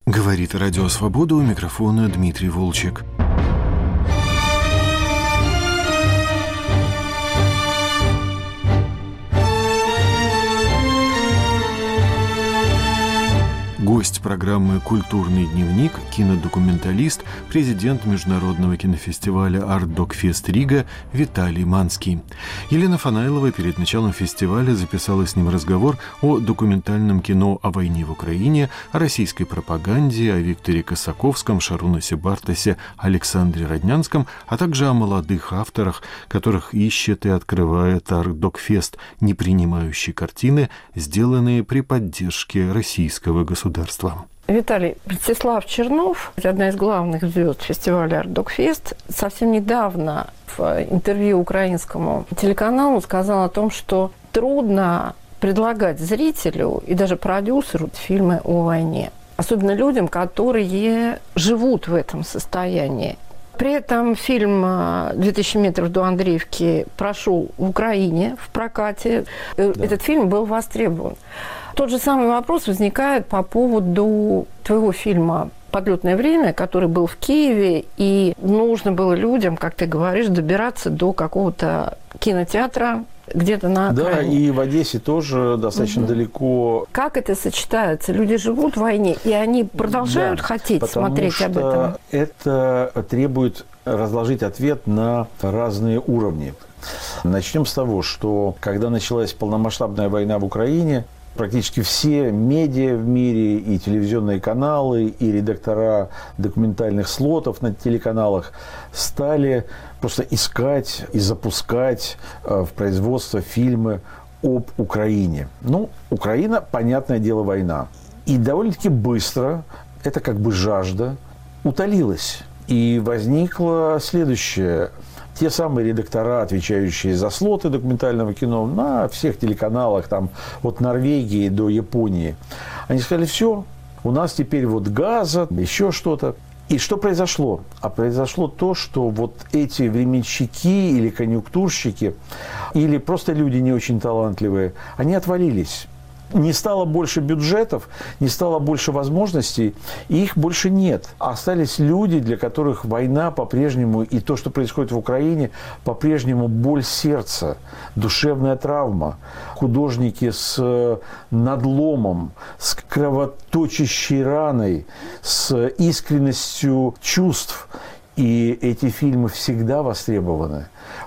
Говорит Радио Свобода, у микрофона Дмитрий Волчек. Гость программы «Культурный дневник», кинодокументалист, президент Международного кинофестиваля «Артдокфест Рига» Виталий Манский. Елена Фанайлова перед началом фестиваля записала с ним разговор о документальном кино о войне в Украине, о российской пропаганде, о Викторе Косаковском, Шарунусе Бартасе, Александре Роднянском, а также о молодых авторах, которых ищет и открывает Артдокфест, не принимающий картины, сделанные при поддержке российского государства. Виталий, Ростислав Чернов, одна из главных звезд фестиваля «Артдокфест», совсем недавно в интервью украинскому телеканалу сказал о том, что трудно предлагать зрителю и даже продюсеру фильмы о войне. Особенно людям, которые живут в этом состоянии. При этом фильм «2000 метров до Андреевки» прошел в Украине в прокате. Да. Этот фильм был востребован. Тот же самый вопрос возникает по поводу твоего фильма «Подлетное время», который был в Киеве, и нужно было людям, как ты говоришь, добираться до какого-то кинотеатра где-то на окраине. Да, и в Одессе тоже достаточно далеко. Как это сочетается? Люди живут в войне, и они продолжают хотеть смотреть об этом? Это требует разложить ответ на разные уровни. Начнем с того, что когда началась полномасштабная война в Украине, практически все медиа в мире, и телевизионные каналы, и редактора документальных слотов на телеканалах стали просто искать и запускать в производство фильмы об Украине. Ну, Украина, понятное дело, война. И довольно-таки быстро эта как бы жажда утолилась. И возникло следующее. Те самые редактора, отвечающие за слоты документального кино на всех телеканалах, там, от Норвегии до Японии, они сказали: все, у нас теперь вот газа, еще что-то. И что произошло? А произошло то, что вот эти временщики или конъюнктурщики, или просто люди не очень талантливые, они отвалились. Не стало больше бюджетов, не стало больше возможностей, и их больше нет. Остались люди, для которых война по-прежнему, и то, что происходит в Украине, по-прежнему боль сердца, душевная травма. Художники с надломом, с кровоточащей раной, с искренностью чувств. И эти фильмы всегда востребованы.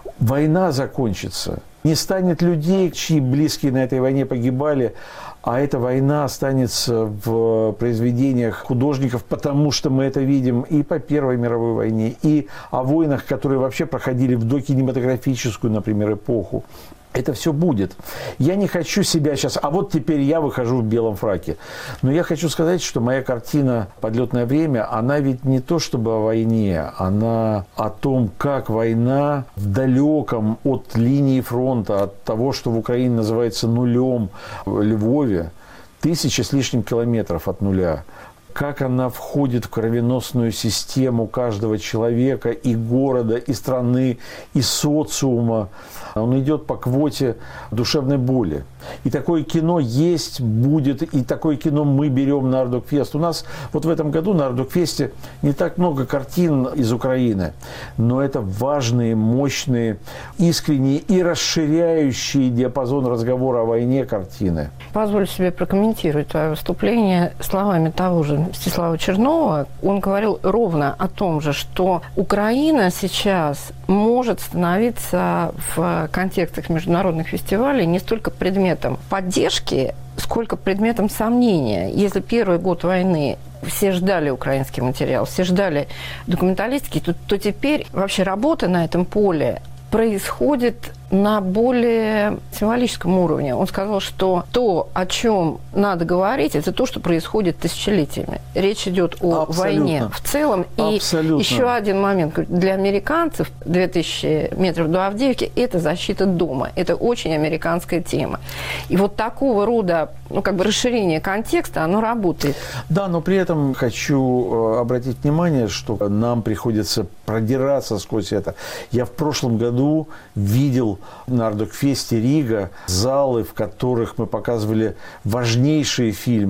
Война закончится. Не станет людей, чьи близкие на этой войне погибали, а эта война останется в произведениях художников, потому что мы это видим и по Первой мировой войне, и о войнах, которые вообще проходили в докинематографическую, например, эпоху. Это все будет. Я не хочу себя сейчас... А вот теперь я выхожу в белом фраке. Но я хочу сказать, что моя картина «Подлетное время», она ведь не то чтобы о войне, она о том, как война в далеком от линии фронта, от того, что в Украине называется нулем, в Львове, 1000 с лишним километров от нуля, как она входит в кровеносную систему каждого человека, и города, и страны, и социума. Он идет по квоте душевной боли. И такое кино есть, будет, и такое кино мы берем на Артдокфест. У нас вот в этом году на Артдокфесте не так много картин из Украины, но это важные, мощные, искренние и расширяющие диапазон разговора о войне картины. Позволю себе прокомментировать твое выступление словами того же Ростислава Чернова. Он говорил ровно о том же, что Украина сейчас может становиться в контекстах международных фестивалей не столько предметом поддержки, сколько предметом сомнения. Если первый год войны все ждали украинский материал, все ждали документалистики, то теперь вообще работа на этом поле происходит на более символическом уровне. Он сказал, что то, о чем надо говорить, это то, что происходит тысячелетиями. Речь идет о войне в целом. И еще один момент. Для американцев 2000 метров до Авдеевки – это защита дома. Это очень американская тема. И вот такого рода расширение контекста, оно работает. Да, но при этом хочу обратить внимание, что нам приходится продираться сквозь это. Я в прошлом году видел на Артдокфесте Рига залы, в которых мы показывали важнейшие фильмы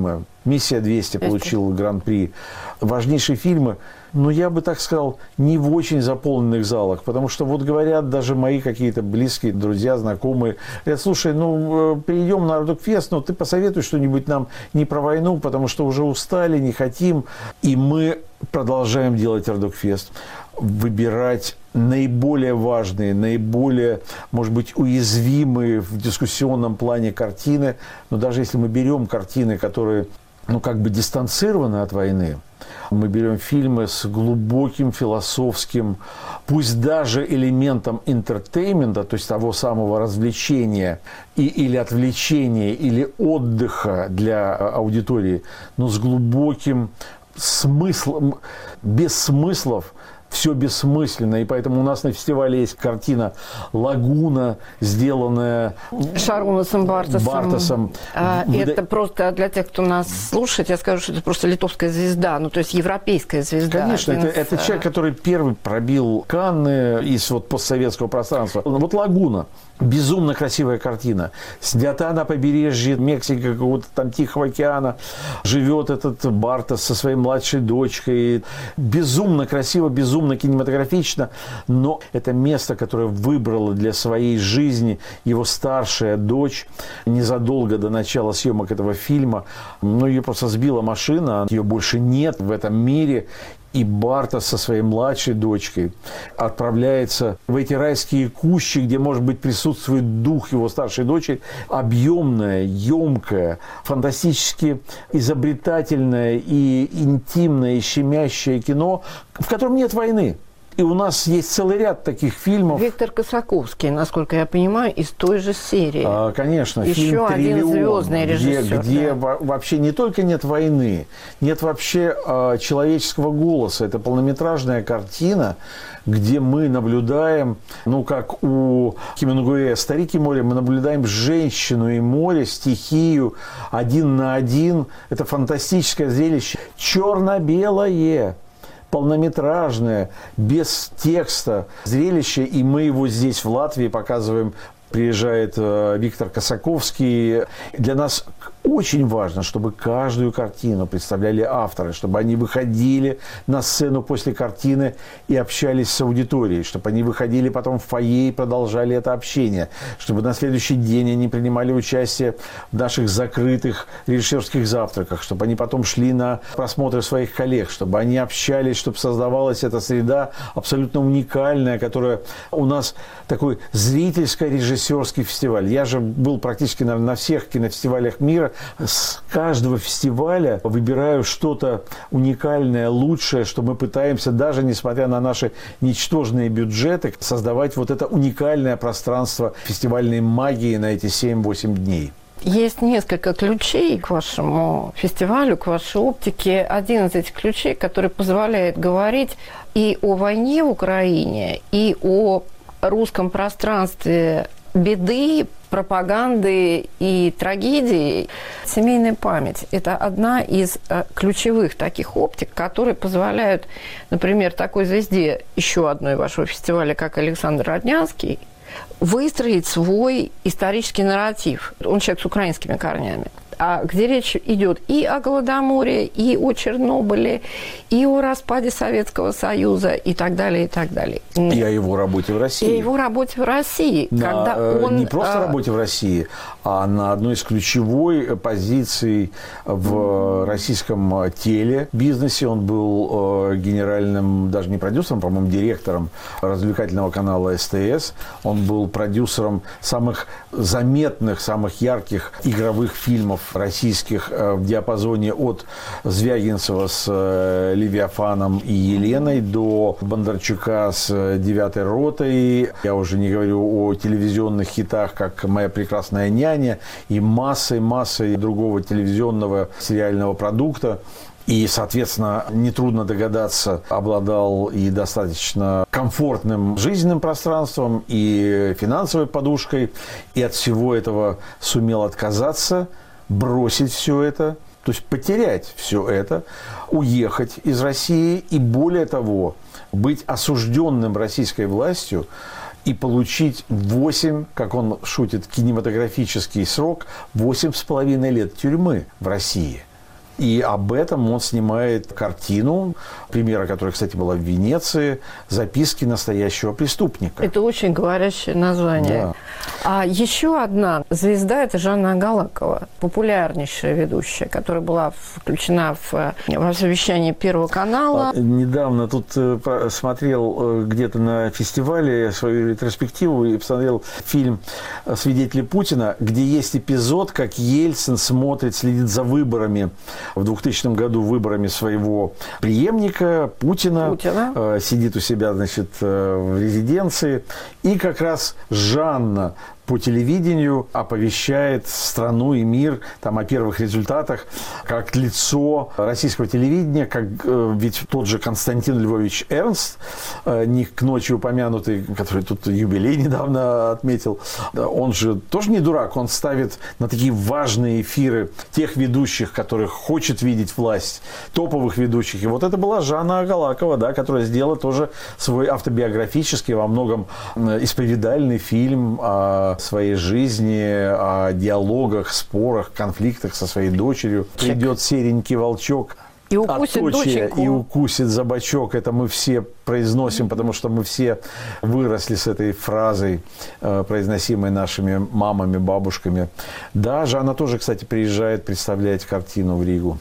«Миссия 200» получил гран-при. Важнейшие фильмы, но я бы так сказал, не в очень заполненных залах, потому что вот говорят даже мои какие-то близкие друзья, знакомые, говорят: слушай, приедем на Ардукфест, но ты посоветуй что-нибудь нам не про войну, потому что уже устали, не хотим. И мы продолжаем делать Ардукфест, выбирать наиболее важные, наиболее, может быть, уязвимые в дискуссионном плане картины. Но даже если мы берем картины, которые, как бы дистанцированы от войны, мы берем фильмы с глубоким философским, пусть даже элементом интертеймента, то есть того самого развлечения или отвлечения, или отдыха для аудитории, но с глубоким смыслом, без смыслов. Все бессмысленно, и поэтому у нас на фестивале есть картина «Лагуна», сделанная Шарунасом Бартасом. Это просто для тех, кто нас слушает, я скажу, что это просто литовская звезда, то есть европейская звезда. Конечно, это человек, который первый пробил Канны из постсоветского пространства. Вот «Лагуна». Безумно красивая картина. Снята на побережье Мексики, какого-то там Тихого океана. Живет этот Бартас со своей младшей дочкой. Безумно красиво, безумно кинематографично. Но это место, которое выбрала для своей жизни его старшая дочь незадолго до начала съемок этого фильма. Ее просто сбила машина. Ее больше нет в этом мире. И Бартас со своей младшей дочкой отправляется в эти райские кущи, где, может быть, присутствует дух его старшей дочери. Объемное, емкое, фантастически изобретательное и интимное, и щемящее кино, в котором нет войны. И у нас есть целый ряд таких фильмов. Виктор Косаковский, насколько я понимаю, из той же серии. Конечно, еще фильм «Триллион», один звездный режиссер, где вообще не только нет войны, нет вообще человеческого голоса. Это полнометражная картина, где мы наблюдаем, как у Хемингуэя «Старик и море», мы наблюдаем женщину и море, стихию один на один. Это фантастическое зрелище. Черно-белое. Полнометражное, без текста зрелище, и мы его здесь в Латвии показываем. Приезжает Виктор Косаковский. Для нас очень важно, чтобы каждую картину представляли авторы, чтобы они выходили на сцену после картины и общались с аудиторией, чтобы они выходили потом в фойе и продолжали это общение, чтобы на следующий день они принимали участие в наших закрытых режиссерских завтраках, чтобы они потом шли на просмотры своих коллег, чтобы они общались, чтобы создавалась эта среда абсолютно уникальная, которая у нас такой зрительско-режиссерский фестиваль. Я же был практически, наверное, на всех кинофестивалях мира. С каждого фестиваля выбираю что-то уникальное, лучшее, что мы пытаемся, даже несмотря на наши ничтожные бюджеты, создавать вот это уникальное пространство фестивальной магии на эти 7-8 дней. Есть несколько ключей к вашему фестивалю, к вашей оптике. Один из этих ключей, который позволяет говорить и о войне в Украине, и о русском пространстве беды, пропаганды и трагедии. Семейная память – это одна из ключевых таких оптик, которые позволяют, например, такой звезде еще одной вашего фестиваля, как Александр Роднянский, выстроить свой исторический нарратив. Он человек с украинскими корнями. Где речь идет и о Голодоморе, и о Чернобыле, и о распаде Советского Союза, и так далее, и так далее. И о его работе в России. И о его работе в России. Не просто работе в России, а на одной из ключевой позиций в российском телебизнесе. Он был генеральным, даже не продюсером, по-моему, директором развлекательного канала СТС. Он был продюсером самых заметных, самых ярких игровых фильмов российских в диапазоне от Звягинцева с «Левиафаном» и «Еленой» до Бондарчука с «9-й ротой». Я уже не говорю о телевизионных хитах, как «Моя прекрасная няня» и массой другого телевизионного сериального продукта. И, соответственно, нетрудно догадаться, обладал и достаточно комфортным жизненным пространством, и финансовой подушкой, и от всего этого сумел отказаться, бросить все это, то есть потерять все это, уехать из России и, более того, быть осужденным российской властью и получить 8, как он шутит, кинематографический срок, 8,5 лет тюрьмы в России. И об этом он снимает картину, премьера которой, кстати, была в Венеции, «Записки настоящего преступника». Это очень говорящее название. Да. А еще одна звезда – это Жанна Агалакова, популярнейшая ведущая, которая была включена во совещание Первого канала. Недавно тут смотрел где-то на фестивале свою ретроспективу и посмотрел фильм «Свидетели Путина», где есть эпизод, как Ельцин следит за выборами в 2000 году, выборами своего преемника Путина. Сидит у себя, значит, в резиденции. И как раз Жанна по телевидению оповещает страну и мир там, о первых результатах, как лицо российского телевидения, как ведь тот же Константин Львович Эрнст, не к ночи упомянутый, который тут юбилей недавно отметил, он же тоже не дурак, он ставит на такие важные эфиры тех ведущих, которых хочет видеть власть, топовых ведущих. И вот это была Жанна Агалакова, да, которая сделала тоже свой автобиографический, во многом исповедальный фильм о своей жизни, о диалогах, спорах, конфликтах со своей дочерью. Придет серенький волчок, и укусит доченьку. И укусит за бочок. Это мы все произносим, потому что мы все выросли с этой фразой, произносимой нашими мамами, бабушками. Да, Жанна тоже, кстати, приезжает представлять картину в Ригу.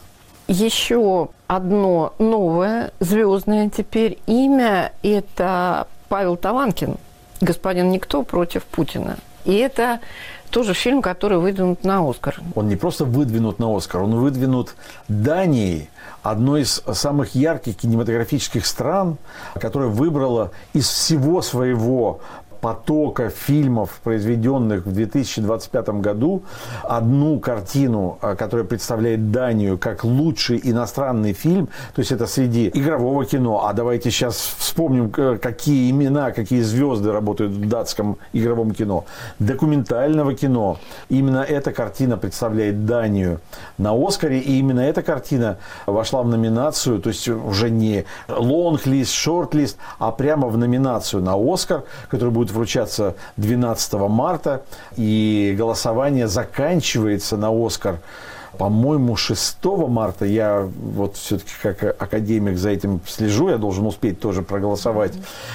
Еще одно новое, звездное теперь имя – это Павел Таванкин, «Господин Никто против Путина». И это тоже фильм, который выдвинут на «Оскар». Он не просто выдвинут на «Оскар», он выдвинут Данией, одной из самых ярких кинематографических стран, которая выбрала из всего своего потока фильмов, произведенных в 2025 году, одну картину, которая представляет Данию как лучший иностранный фильм, то есть это среди игрового кино. А давайте сейчас вспомним, какие имена, какие звезды работают в датском игровом кино. Документального кино. Именно эта картина представляет Данию на «Оскаре», и именно эта картина вошла в номинацию, то есть уже не лонг-лист, шорт-лист, а прямо в номинацию на «Оскар», который будет вручаться 12 марта, и голосование заканчивается на «Оскар», по-моему, 6 марта. Я вот все-таки как академик за этим слежу, я должен успеть тоже проголосовать.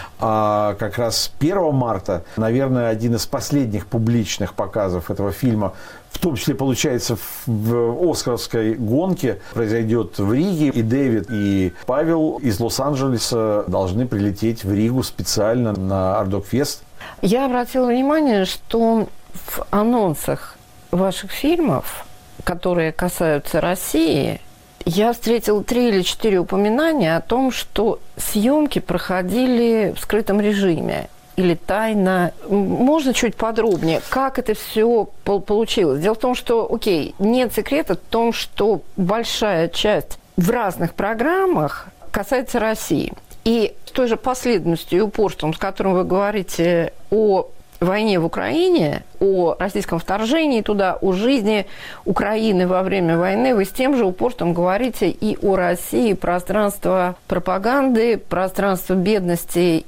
А как раз 1 марта, наверное, один из последних публичных показов этого фильма, в том числе, получается, в оскаровской гонке, произойдет в Риге. И Дэвид, и Павел из Лос-Анджелеса должны прилететь в Ригу специально на Ардокфест. Я обратила внимание, что в анонсах ваших фильмов, которые касаются России, я встретила 3 или 4 упоминания о том, что съемки проходили в скрытом режиме или тайно. Можно чуть подробнее, как это все получилось? Дело в том, что, нет секрета в том, что большая часть в разных программах касается России. И с той же последовательностью и упорством, с которым вы говорите о войне в Украине, о российском вторжении туда, о жизни Украины во время войны, вы с тем же упорством говорите и о России, пространство пропаганды, пространство бедности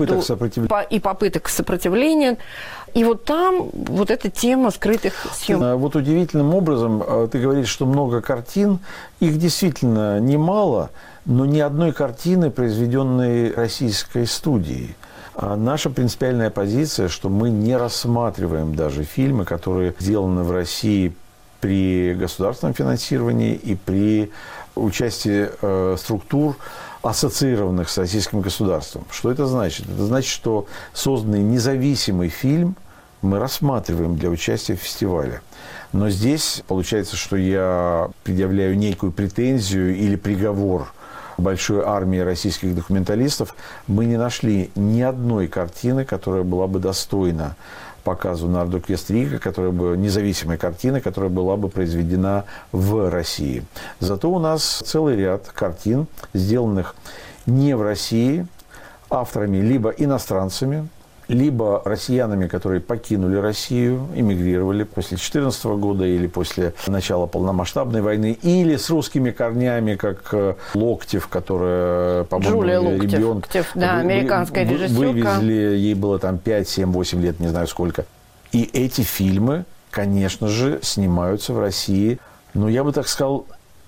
и попыток сопротивления. И вот там вот эта тема скрытых съемок. Вот удивительным образом ты говоришь, что много картин, их действительно немало, но ни одной картины, произведенной российской студией. А наша принципиальная позиция, что мы не рассматриваем даже фильмы, которые сделаны в России при государственном финансировании и при участии структур, ассоциированных с российским государством. Что это значит? Это значит, что созданный независимый фильм мы рассматриваем для участия в фестивале. Но здесь получается, что я предъявляю некую претензию или приговор большой армии российских документалистов. Мы не нашли ни одной картины, которая была бы достойна показу на Ардокфест Рига, которая бы независимой картины, которая была бы произведена в России. Зато у нас целый ряд картин, сделанных не в России, авторами либо иностранцами, либо россиянами, которые покинули Россию, эмигрировали после 2014 года или после начала полномасштабной войны, или с русскими корнями, как Локтев, которая, по-моему, ребенок, американская режиссерка. Вывезли, ей было там 5, 7, 8 лет, не знаю сколько. И эти фильмы, конечно же, снимаются в России, но я бы так сказал,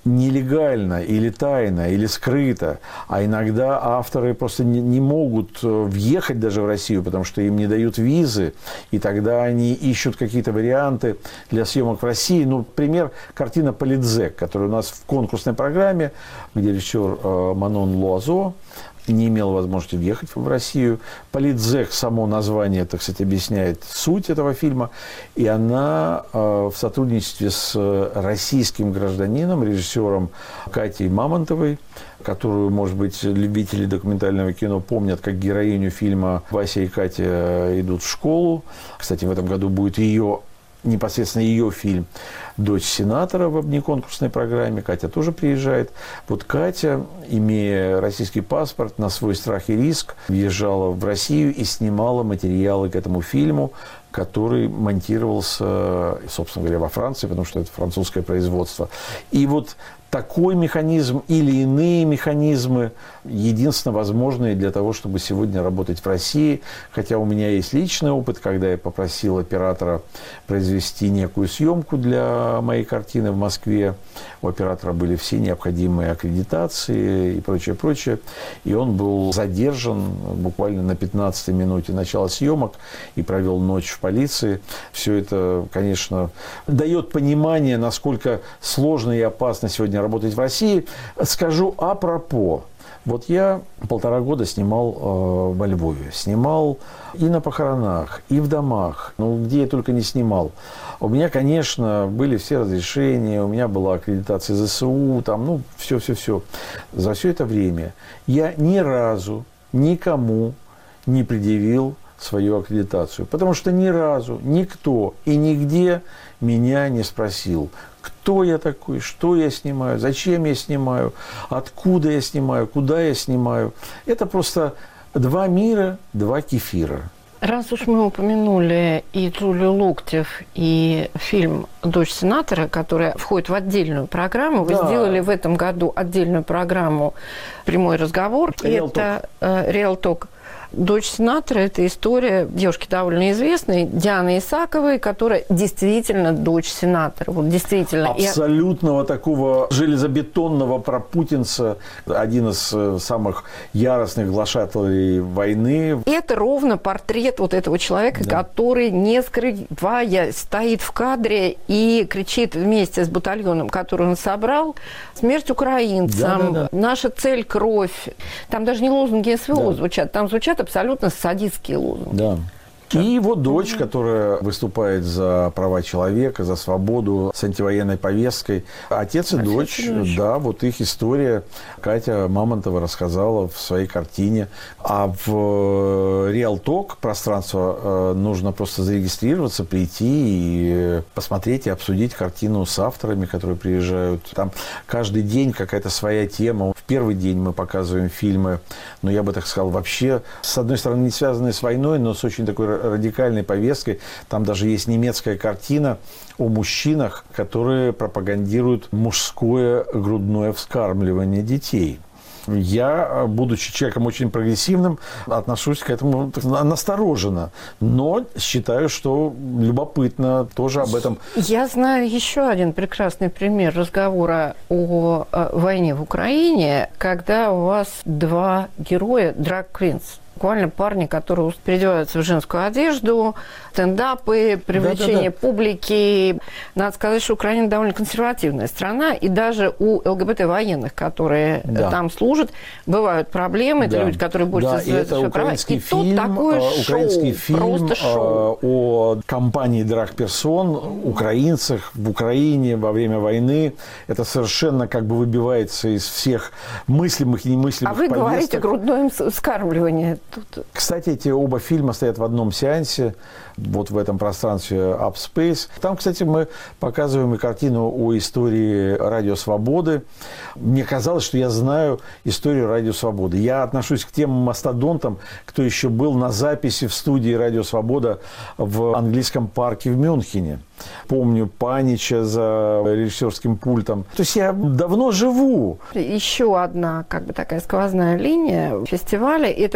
нелегально или тайно, или скрыто, а иногда авторы просто не могут въехать даже в Россию, потому что им не дают визы, и тогда они ищут какие-то варианты для съемок в России. Ну, пример, картина «Политзек», которая у нас в конкурсной программе, где режиссер Манон Луазо не имел возможности въехать в Россию. «Политзек», само название, так сказать, объясняет суть этого фильма. И она в сотрудничестве с российским гражданином, режиссером Катей Мамонтовой, которую, может быть, любители документального кино помнят как героиню фильма «Вася и Катя идут в школу». Кстати, в этом году будет непосредственно ее фильм «Дочь сенатора» в внеконкурсной программе. Катя тоже приезжает. Вот Катя, имея российский паспорт, на свой страх и риск въезжала в Россию и снимала материалы к этому фильму, который монтировался, собственно говоря, во Франции, потому что это французское производство. И вот такой механизм или иные механизмы единственно возможные для того, чтобы сегодня работать в России. Хотя у меня есть личный опыт, когда я попросил оператора произвести некую съемку для моей картины в Москве. У оператора были все необходимые аккредитации и прочее, прочее. И он был задержан буквально на 15-й минуте начала съемок и провел ночь в полиции. Все это, конечно, дает понимание, насколько сложно и опасно сегодня работать в России. Скажу апропо. Вот я 1,5 года снимал во Львове. Снимал и на похоронах, и в домах. Ну, где я только не снимал. У меня, конечно, были все разрешения. У меня была аккредитация ЗСУ. Там, ну, все-все-все. За все это время я ни разу никому не предъявил свою аккредитацию. Потому что ни разу никто и нигде меня не спросил, кто я такой, что я снимаю, зачем я снимаю, откуда я снимаю, куда я снимаю. Это просто 2 мира, 2 кефира. Раз уж мы упомянули и Джулию Локтев, и фильм «Дочь сенатора», которая входит в отдельную программу, вы сделали в этом году отдельную программу «Прямой разговор». Это «Реал Ток». «Дочь сенатора» – это история девушки довольно известной, Дианы Исаковой, которая действительно дочь сенатора. Вот действительно. Абсолютного такого железобетонного пропутинца, один из самых яростных глашателей войны. Это ровно портрет вот этого человека, который, не скрывая, стоит в кадре и кричит вместе с батальоном, который он собрал: «Смерть украинцам», «Наша цель – кровь». Там даже не лозунги СВО звучат, там звучат абсолютно садистские лозунги. Да. И его дочь, которая выступает за права человека, за свободу, с антивоенной повесткой. Отец и дочь, да, вот их история Катя Мамонтова рассказала в своей картине. А в Реал Ток пространство нужно просто зарегистрироваться, прийти и посмотреть и обсудить картину с авторами, которые приезжают. Там каждый день какая-то своя тема. В первый день мы показываем фильмы, но я бы так сказал, вообще, с одной стороны, не связанные с войной, но с очень такой радикальной повесткой. Там даже есть немецкая картина о мужчинах, которые пропагандируют мужское грудное вскармливание детей. Я, будучи человеком очень прогрессивным, отношусь к этому настороженно. Но считаю, что любопытно тоже об этом. Я знаю еще один прекрасный пример разговора о войне в Украине, когда у вас 2 героя, драг-квинс. Буквально парни, которые переодеваются в женскую одежду, стендапы, привлечение публики. Надо сказать, что Украина довольно консервативная страна, и даже у ЛГБТ-военных, которые там служат, бывают проблемы. Это люди, которые больше за свои права. И тут такое украинский фильм, просто шоу. О компании драг-персон, украинцах в Украине во время войны. Это совершенно как бы выбивается из всех мыслимых и немыслимых повесток. А вы говорите грудное вскармливание. Кстати, эти оба фильма стоят в одном сеансе, вот в этом пространстве Upspace. Там, кстати, мы показываем и картину о истории Радио Свободы. Мне казалось, что я знаю историю Радио Свободы. Я отношусь к тем мастодонтам, кто еще был на записи в студии Радио Свобода в английском парке в Мюнхене. Помню Панича за режиссерским пультом. То есть я давно живу. Еще одна как бы такая сквозная линия фестиваля – это внимание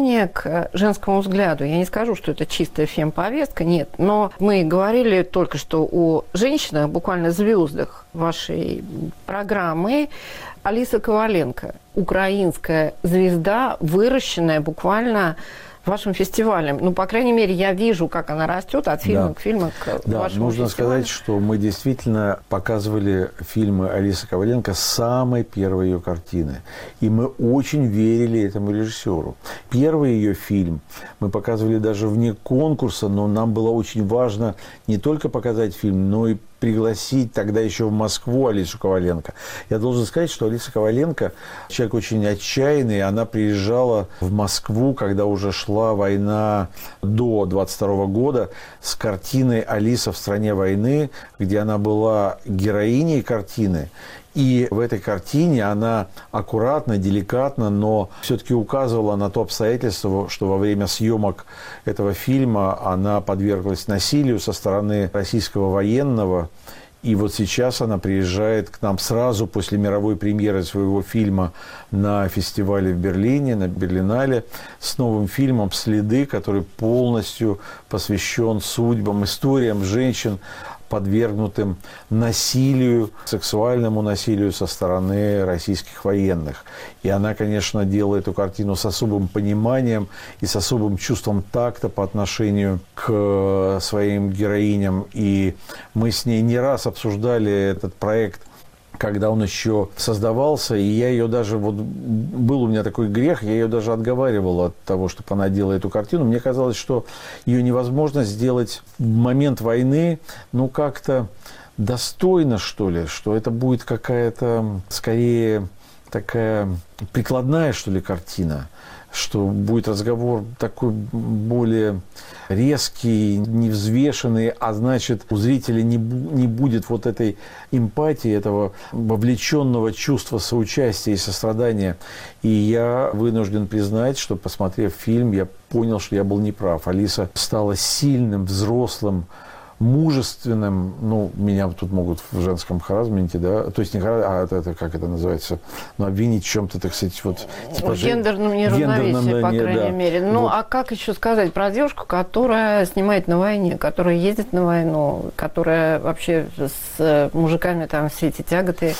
внимание к женскому взгляду. Я не скажу, что это чистая фемповестка, нет. Но мы говорили только что о женщинах, буквально звездах вашей программы. Алиса Коваленко, украинская звезда, выращенная буквально вашим фестивалем. Ну, по крайней мере, я вижу, как она растет от фильма к фильму к вашему нужно фестивалю. сказать, что мы действительно показывали фильмы Алисы Коваленко с самой первой ее картины. И мы очень верили этому режиссеру. Первый ее фильм мы показывали даже вне конкурса, но нам было очень важно не только показать фильм, но и пригласить тогда еще в Москву Алису Коваленко. Я должен сказать, что Алиса Коваленко человек очень отчаянный. Она приезжала в Москву, когда уже шла война до 22 года, с картиной «Алиса в стране войны», где она была героиней картины. И в этой картине она аккуратно, деликатно, но все-таки указывала на то обстоятельство, что во время съемок этого фильма она подверглась насилию со стороны российского военного. И вот сейчас она приезжает к нам сразу после мировой премьеры своего фильма на фестивале в Берлине, на Берлинале, с новым фильмом «Следы», который полностью посвящен судьбам, историям женщин, подвергнутым насилию, сексуальному насилию со стороны российских военных. И она, конечно, делает эту картину с особым пониманием и с особым чувством такта по отношению к своим героиням. И мы с ней не раз обсуждали этот проект, когда он еще создавался, и я ее даже, вот был у меня такой грех, я ее даже отговаривал от того, чтобы она делала эту картину. Мне казалось, что ее невозможно сделать в момент войны, ну, как-то достойно, что ли, что это будет какая-то, скорее, такая прикладная, что ли, картина, что будет разговор такой более резкий, невзвешенный, а значит, у зрителя не будет вот этой эмпатии, этого вовлеченного чувства соучастия и сострадания. И я вынужден признать, что, посмотрев фильм, я понял, что я был неправ. Алиса стала сильным, взрослым, мужественным, ну, меня тут могут в женском харазменте, да, то есть не это как это называется, ну, обвинить в чем-то, так сказать, вот, типа, гендерном неравновесии, по крайней мере. Ну, вот. А как еще сказать про девушку, которая снимает на войне, которая ездит на войну, которая вообще с мужиками там все эти тяготы?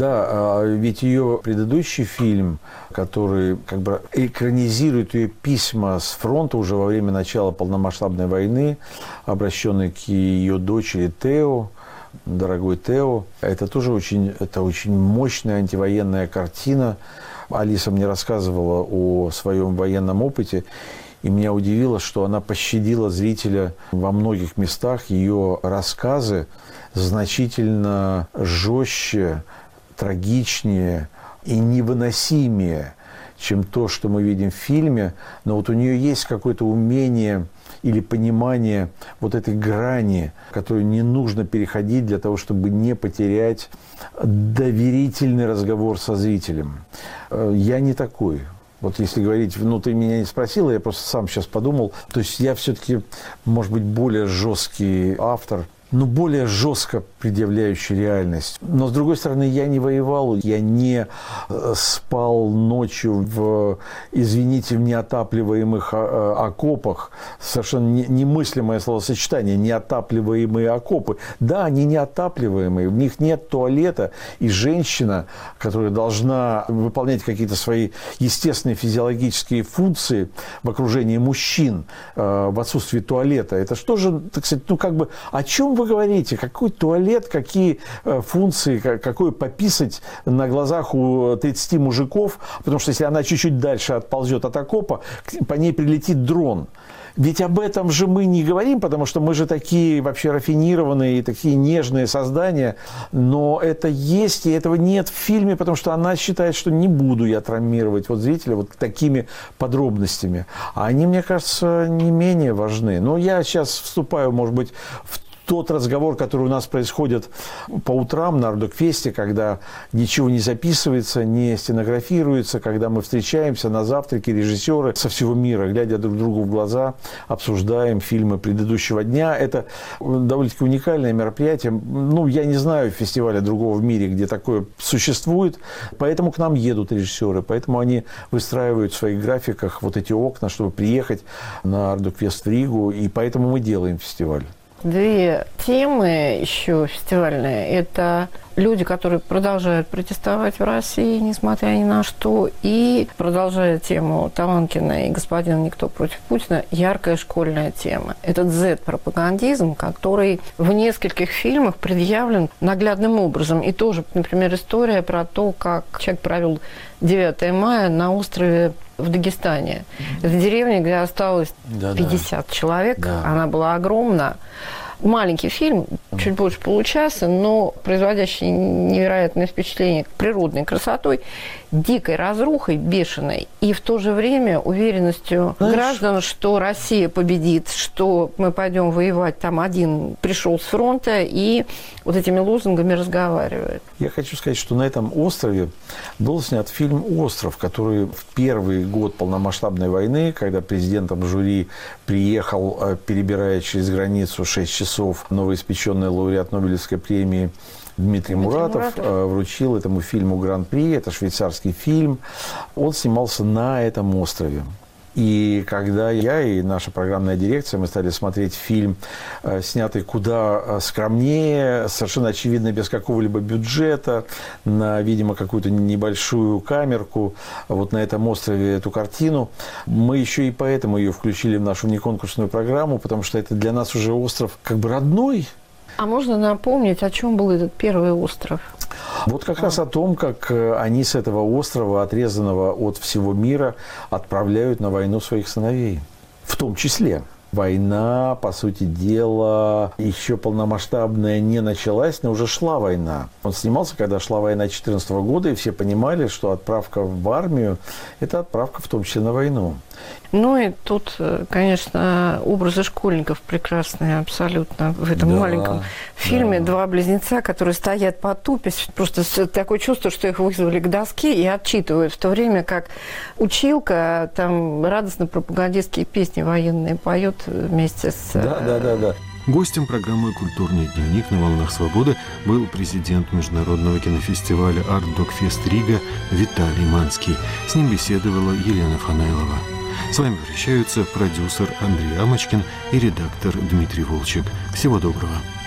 Да, ведь ее предыдущий фильм, который как бы экранизирует ее письма с фронта уже во время начала полномасштабной войны, обращенные к ее дочери Тео, дорогой Тео. Это тоже очень мощная антивоенная картина. Алиса мне рассказывала о своем военном опыте, и меня удивило, что она пощадила зрителя во многих местах. Ее рассказы значительно жестче, трагичнее и невыносимее, чем то, что мы видим в фильме. Но вот у нее есть какое-то умение или понимание вот этой грани, которую не нужно переходить для того, чтобы не потерять доверительный разговор со зрителем. Я не такой. Вот если говорить, ну, ты меня не спросила, я просто сам сейчас подумал. То есть я все-таки, может быть, более жесткий автор, но более жестко предъявляющий реальность. Но, с другой стороны, я не воевал, я не спал ночью в, извините, в неотапливаемых окопах. Совершенно немыслимое словосочетание, неотапливаемые окопы. Да, они неотапливаемые, в них нет туалета, и женщина, которая должна выполнять какие-то свои естественные физиологические функции в окружении мужчин, в отсутствии туалета, это что же, так сказать, ну, как бы, о чем вы говорите? Какой туалет, какие функции, какое пописать на глазах у 30 мужиков? Потому что если она чуть-чуть дальше отползет от окопа, по ней прилетит дрон. Ведь об этом же мы не говорим, потому что мы же такие вообще рафинированные и такие нежные создания. Но это есть, и этого нет в фильме, потому что она считает, что не буду я травмировать вот зрителя вот такими подробностями. А они, мне кажется, не менее важны. Но я сейчас вступаю, может быть, в тот разговор, который у нас происходит по утрам на Ардокфесте, когда ничего не записывается, не стенографируется, когда мы встречаемся на завтраке, режиссеры со всего мира, глядя друг другу в глаза, обсуждаем фильмы предыдущего дня. Это довольно-таки уникальное мероприятие. Ну, я не знаю фестиваля другого в мире, где такое существует. Поэтому к нам едут режиссеры, поэтому они выстраивают в своих графиках вот эти окна, чтобы приехать на Ардокфест в Ригу, и поэтому мы делаем фестиваль. Две темы еще фестивальные. Это люди, которые продолжают протестовать в России, несмотря ни на что. И, продолжая тему Таланкина и господина «Никто против Путина», яркая школьная тема. Этот Z-пропагандизм, который в нескольких фильмах предъявлен наглядным образом. И тоже, например, история про то, как человек провел 9 мая на острове в Дагестане. Это деревня, где осталось 50 человек. Да. Она была огромна. Маленький фильм, чуть больше получаса, но производящий невероятное впечатление природной красотой, дикой разрухой, бешеной, и в то же время уверенностью граждан, что Россия победит, что мы пойдем воевать. Там один пришел с фронта и вот этими лозунгами разговаривает. Я хочу сказать, что на этом острове был снят фильм «Остров», который в первый год полномасштабной войны, когда президентом жюри приехал, перебирая через границу 6 часов, новоиспеченный лауреат Нобелевской премии Дмитрий Муратов вручил этому фильму Гран-при. Это швейцарский фильм. Он снимался на этом острове. И когда я и наша программная дирекция, мы стали смотреть фильм, снятый куда скромнее, совершенно очевидно, без какого-либо бюджета, на, видимо, какую-то небольшую камерку, вот на этом острове эту картину, мы еще и поэтому ее включили в нашу внеконкурсную программу, потому что это для нас уже остров как бы родной. А можно напомнить, о чем был этот первый остров? Вот как раз о том, как они с этого острова, отрезанного от всего мира, отправляют на войну своих сыновей. В том числе. Война, по сути дела, еще полномасштабная не началась, но уже шла война. Он снимался, когда шла война 2014 года, и все понимали, что отправка в армию – это отправка в том числе на войну. Ну и тут, конечно, образы школьников прекрасные абсолютно в этом маленьком фильме. Два близнеца, которые стоят потупясь. Просто такое чувство, что их вызвали к доске и отчитывают. В то время как училка там радостно пропагандистские песни военные поет вместе с... Да. Гостем программы «Культурный дневник» на «Волнах свободы» был президент Международного кинофестиваля «Ардокфест Рига» Виталий Манский. С ним беседовала Елена Фанайлова. С вами прощаются продюсер Андрей Амочкин и редактор Дмитрий Волчек. Всего доброго.